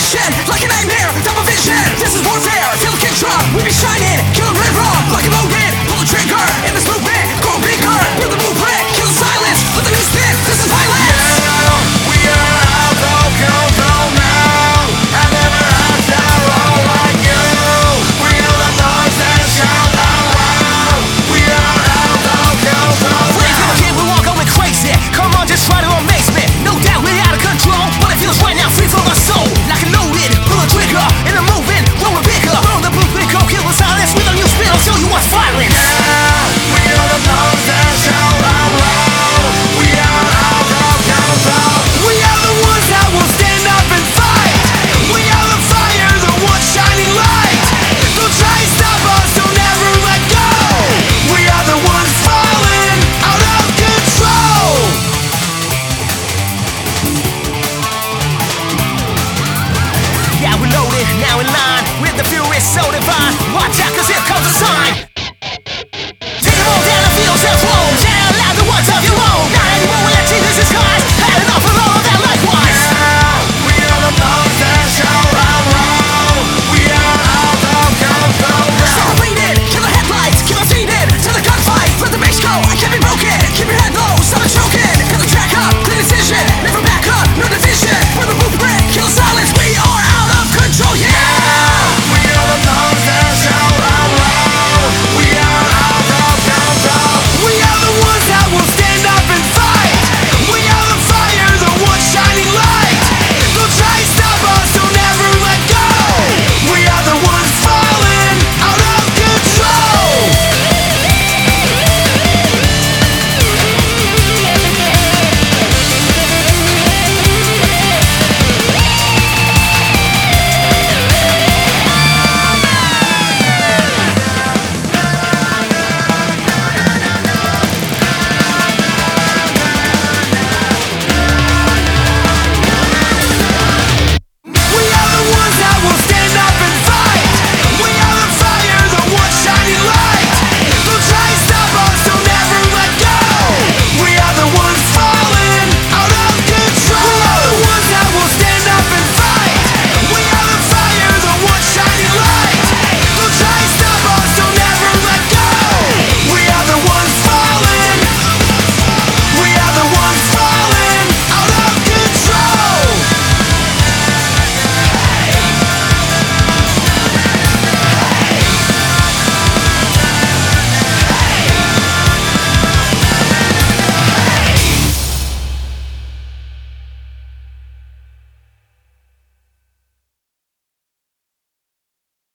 mission, like a nightmare, double vision. This is warfare, till the kick drum. We be shining, kill it red raw, like a Logan. Pull the trigger, in this movement, go bigger. Build the blueprint, kill the silence, let the beat spin. This is violence. Yeah, we are out of control now. I never had to roll like you. Feel the noise and shout out loud. We are out of control now. Kid, we're all going crazy. Come on, just try to amaze me. No doubt we're out of control, but it feels right now free from our soul. Like a loaded, pull a trigger, in a moving, growing bigger. Burn the blueprint, go kill the silence. With a new spin, I'll show you what's violence. Yeah, we are the noise and shout out loud. We are out of control. We are the ones that will stand up and fight. We are the fire, the one shining light. Don't try to stop us, don't ever let go. We are the ones falling out of control. Yeah, we're loaded, now in line with the fury so divine.